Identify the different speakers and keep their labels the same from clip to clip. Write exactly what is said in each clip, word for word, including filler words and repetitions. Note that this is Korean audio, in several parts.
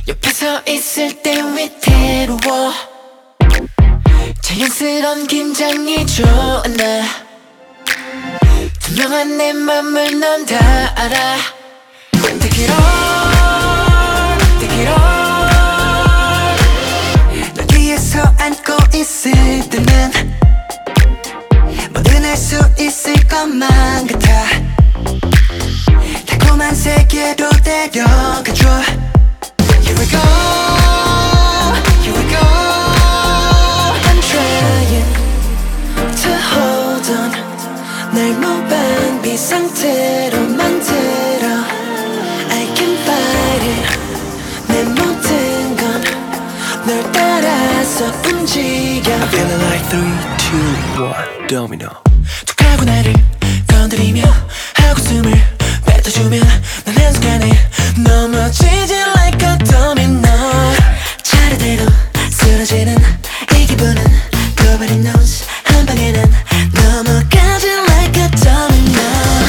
Speaker 1: 옆에 서 있을 때 위태로워. 자연스런 긴장이 좋아. 나 투명한 내 맘을 넌 다 알아. Take it all, take it all. 널 뒤에서 안고 있을 때는 뭐든 할 수 있을 것만 같아. 달콤한 세계로 데려가줘. Here we go, here we go. I'm trying to hold on. 날 무방비 상태로 만들어. I can fight it. 내 모든 건 널 따라서 움직여.
Speaker 2: I'm feeling like three, two, one, domino.
Speaker 1: 툭 하고 나를 건드리며 하고 숨을 뱉어주면 난 한순간에 넘어지지 like a domino. 차례대로 쓰러지는 이 기분은 Nobody knows. 한 방에 난 넘어가지 like a domino.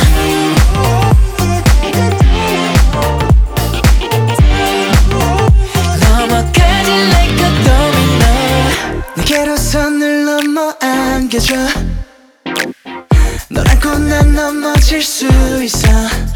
Speaker 1: 넘어가지 like a domino. 내게로 손을 넘어 안겨줘. 널 안고 난 넘어질 수 있어.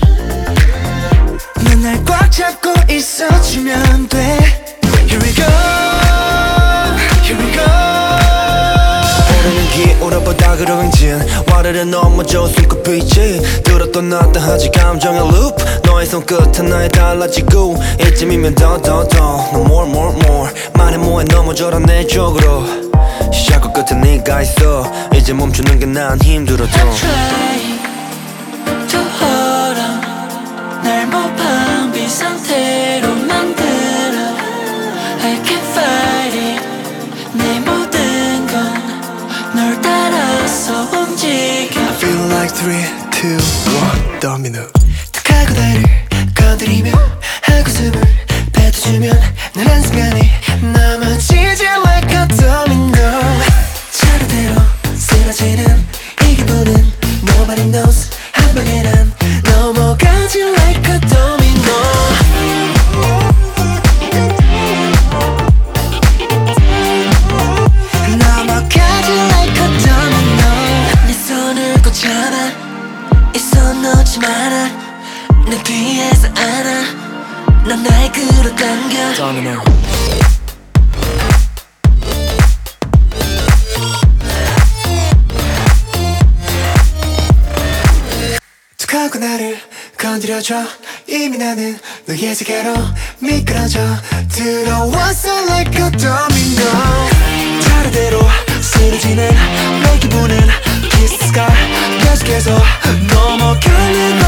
Speaker 1: 넌 날 꽉 잡고 있어주면 돼. Here we go, here we go.
Speaker 2: 오르는 기울어보다 그러행진 와르르 넘어져 손꼽히지. 들었던 놨다 하지 감정의 loop. 너의 손끝은 나에 달라지고 이쯤이면 더 더 더 No more more more. 말해 뭐해 넘어져라 내 쪽으로. 시작과 끝에 네가 있어. 이제 멈추는 게 난 힘들어도
Speaker 1: I'm trying to hold on. 날 무방비 상태로 만들어. I can fight it. 내 모든 건 널 따라서 움직여.
Speaker 2: I feel like three, two, one, domino.
Speaker 1: 툭 하고 나를 건드리며 하고 숨을 뱉어주면 난 한순간에 넘어지지 like a domino. 차례대로 쓰러지는 이 기분은 Nobody knows. 한 방에 난 넘어가지 like a domino. 넘어가지 like a domino. 네 손을 꼭 잡아. 이 손 놓지 마라. 내 뒤에서 안아. 넌 날 끌어당겨.
Speaker 2: domino.
Speaker 1: 툭 하고 나를 건드려줘. 이미 나는 너의 세계로 미끄러져 들어왔어 like a domino. 차례대로 쓰러지는 내 기분은 Kiss the sky. 계속해서 넘어가는